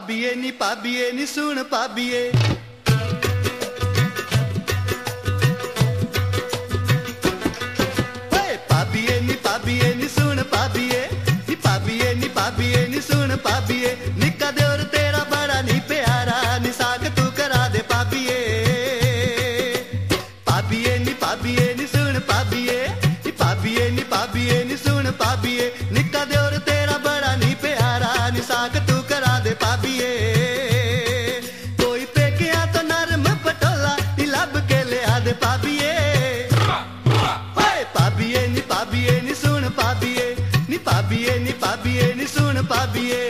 ਭਾਬੀਏ ਨੀ ਸੁਣ ਭਾਬੀਏ ਭਾਬੀਏ ਨੀ ਸੁਣ ਭਾਬੀਏ ਨੀ ਭਾਬੀਏ ਨੀ ਸੁਣ ਭਾਬੀਏ ਨਿੱਕਾ ਦਿਓਰ ਤੇਰਾ ਬੜਾ ਨੀ ਪਿਆਰਾ ਨੀ ਸਾਕ ਤੂੰ ਕਰਾ ਦੇ ਭਾਬੀਏ ਨੀ ਸੁਣ ਭਾਬੀਏ ਨੀ ਭਾਬੀਏ ਨੀ ਸੁਣ ਭਾਬੀਏ ਨਿੱਕਾ ਦਿਓਰ ਤੇਰਾ ਬੜਾ ਨੀ ਪਿਆਰਾ ਨੀ ਸਾਕ ਤੂੰ ਕਰਾ ਦੇ ਭਾਬੀਏ ਕੋਈ ਪੇਕਿਆਂ ਤੋਂ ਨਰਮ ਪਟੋਲਾ ਨੀ ਲੱਭ ਕੇ ਲਿਆ ਦੇ ਭਾਬੀਏ ਭਾਬੀਏ ਨੀ ਸੁਣ ਭਾਬੀਏ ਨੀ ਭਾਬੀਏ ਨੀ ਸੁਣ ਭਾਬੀਏ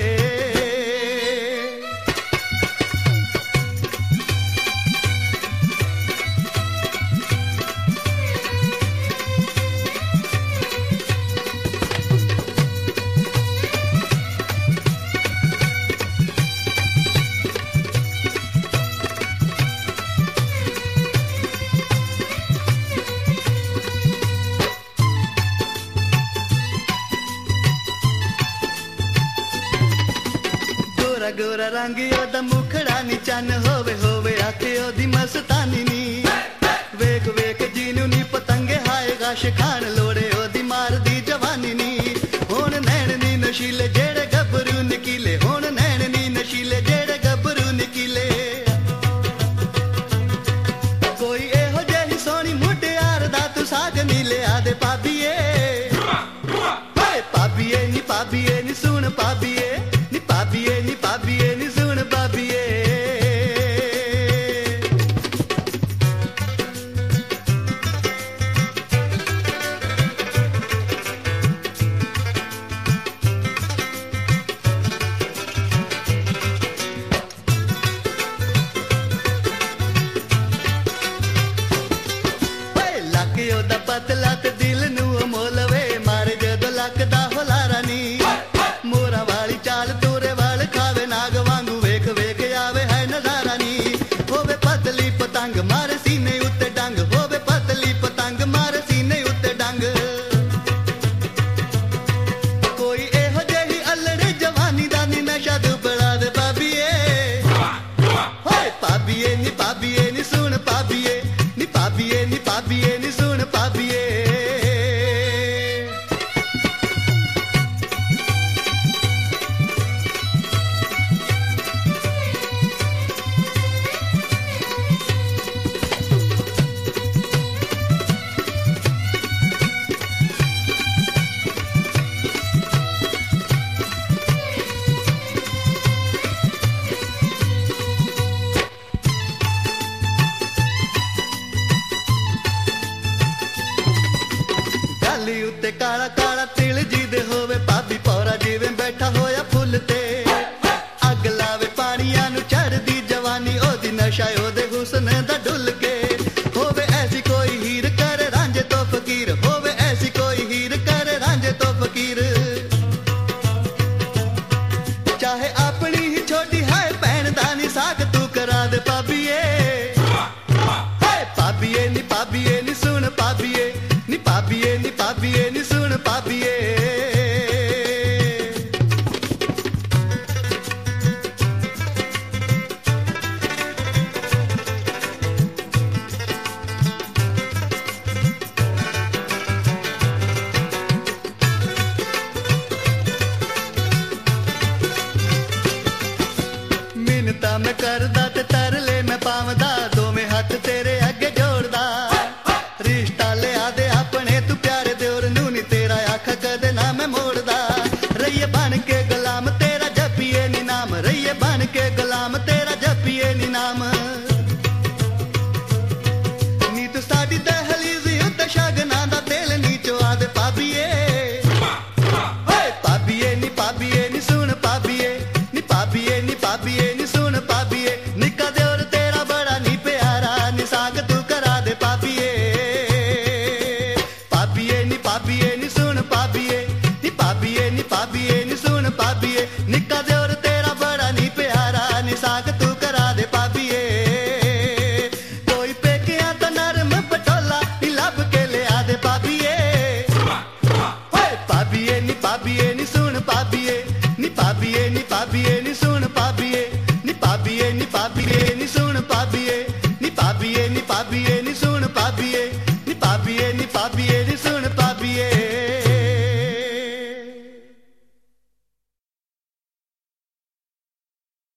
ਗੋਰਾ ਰੰਗ ਉਹਦਾ ਮੁਖੜਾ ਨੀ ਚੰਨ ਹੋਵੇ ਹੋਵੇ ਆਖੇ ਉਹਦੀ ਮਸਤਾਨੀ ਨੀ ਵੇਖ ਵੇਖ ਜਿਹਨੂੰ ਨੀ ਪਤੰਗੇ ਹਾਏ ਗਾਸ਼ ਖਾਣ ਲੋੜੇ ਉਹਦੀ ਮਾਰਦੀ ਜਵਾਨੀ ਨੀ ਹੁਣ ਨੈਣ ਨੀ ਨਸ਼ੀਲੇ ਜਿਹੜੇ ਗੱਭਰੂ ਨਿਕੀਲੇ ਹੁਣ ਨੈਣ ਨੀ ਨਸ਼ੀਲੇ ਜਿਹੜੇ ਗੱਭਰੂ ਨਿਕੀਲੇ ਕੋਈ ਇਹੋ ਜਿਹੀ ਸੋਹਣੀ ਮੁਟਿਆਰ ਦਾ ਤੂੰ ਸਾਗ ਨੀ ਲਿਆ ਦੇ ਭਾਬੀਏ ਭਾਬੀਏ ਨੀ ਸੁਣ ਭਾਬੀਏ ਨੀ ਭਾਬੀਏ ਨੀ ਸੁਣ ਭਾਬੀਏ ਲੱਕ ਉਹਦਾ ਪਤਲਾ ਤੇ ਦਿਲ ਨੂੰ ਮੋਲਵੇ ਮਾਰੇ ਜਦੋਂ ਲੱਕ ਦਾ ਹੁਲਾਰਾ ਨੀ ਮੋਰਾਂ ਵਾਲੀ ਚਾਲ ਤੋਰੇ ਵਾਲ ਖਾਵੇ ਨਾਗ ਵਾਂਗੂ ਵੇਖ ਵੇਖ ਆਵੇ ਹੈ ਨਜ਼ਾਰਾ ਨੀ ਹੋਵੇ ਪਤਲੀ ਪਤੰਗ ਮਾਰੇ ਸੀਨੇ ਉੱਤੇ ਡੰਗ ਹੋਵੇ ਪਤਲੀ ਪਤੰਗ ਮਾਰੇ ਸੀਨੇ ਉੱਤੇ ਡੰਗ ਕੋਈ ਇਹੋ ਜਿਹੀ ਅਲੜੇ ਜਵਾਨੀ ਦਾ ਨੀ ਨਸ਼ਾ ਦੁਬੜਾ ਦੇ ਭਾਬੀਏ ਭਾਬੀਏ ਨੀ ਸੁਣ ਭਾਬੀਏ ਨੀ ਭਾਬੀਏ ਨੀ ਸੁਣ ਭਾਬੀਏ ਗਾਲੀ ਉੱਤੇ ਕਾਲਾ ਕਾਲਾ ਤਿਲ ਜੀ ਦੇ ਹੋਵੇ ਭਾਬੀ ਪੌਰਾ ਜਿਵੇਂ ਬੈਠਾ ਹੋਇਆ ਫੁੱਲ ਤੇ ਅੱਗ ਲਾਵੇ ਪਾਣੀਆਂ ਨੂੰ ਚੜਦੀ ਜਵਾਨੀ ਉਹਦੀ ਨਸ਼ਾ ਉਹਦੇ ਹੁਸਨ ਦਾ ਡੁੱਲ ਕੇ ਹੋਵੇ ਐਸੀ ਕੋਈ ਹੀਰ ਕਰੇ ਰਾਂਝੇ ਤੋਂ ਫਕੀਰ ਹੋਵੇ ਐਸੀ ਕੋਈ ਹੀਰ ਕਰੇ ਰਾਂਝੇ ਤੋਂ ਫਕੀਰ ਚਾਹੇ ਆਪਣੀ ਹੀ ਛੋਟੀ ਹੈ ਭੈਣ ਦਾ ਨੀ ਸਾਕ ਤੂੰ ਕਰਾ ਦੇ ਭਾਬੀਏ ਭਾਬੀਏ ਨੀ ਸੁਣ ਭਾਬੀਏ ਨੀ ਭਾਬੀਏ ਨੀ ਸੁਣ ਭਾਬੀਏ ਮਿੰਨਤਾਂ ਮੈਂ ਕਰਦਾ ਤੇ ਤਰਲੇ ਮੈਂ ਪਾਵਦਾ ਦੋਵੇਂ ਹੱਥ ਤੇਰੇ ਅੱਗੇ ਜੋੜਦਾ ਰਿਸ਼ਤਾ ਲਿਆ ਦੇ ਆਪਣੇ ਤੂੰ ਪਿਆਰੇ ਦਿਓਰ ਨੂੰ ਨੀ ਤੇਰਾ ਆਖਾ ਕਦੇ ਨਾ ਮੈਂ ਮੋੜਦਾ ਰਹੀਏ ਬਣ ਕੇ ਗੁਲਾਮ ਤੇਰਾ ਜਪੀਏ ਨੀ ਨਾਮ ਰਹੀਏ ਬਣ ਕੇ ਗੁਲਾਮ ਤੇਰਾ ਜਪੀਏ ਨੀ ਨਾਮ ਨੀ ਤੂੰ ਸਾਡੀ ਦਹਲੀਜ਼ ਉੱਤੇ ਸ਼ਗਨਾਂ ਦਾ ਤੇਲ ਨੀ ਚੁਆ ਦੇ ਭਾਬੀਏ ਭਾਬੀਏ ਨੀ ਸੁਣ ਭਾਬੀਏ ਨੀ ਭਾਬੀਏ ਨੀ ਸੁਣ ਭਾਬੀਏ ਨਿੱਕਾ ਦਿਓਰ ਤੇਰਾ ਬੜਾ ਨੀ ਪਿਆਰਾ ਨੀ ਸਾਕ ਤੂੰ ਕਰਾ ਦੇ ਭਾਬੀਏ ਭਾਬੀਏ ਨੀ ਸੁਣ ਭਾਬੀਏ ਨੀ ਭਾਬੀਏ ਨੀ ਸੁਣ ਭਾਬੀਏ ਨਿੱਕਾ ਦਿਓਰ ਤੇਰਾ ਬੜਾ ਨੀ ਪਿਆਰਾ ਨੀ ਸਾਕ ਤੂੰ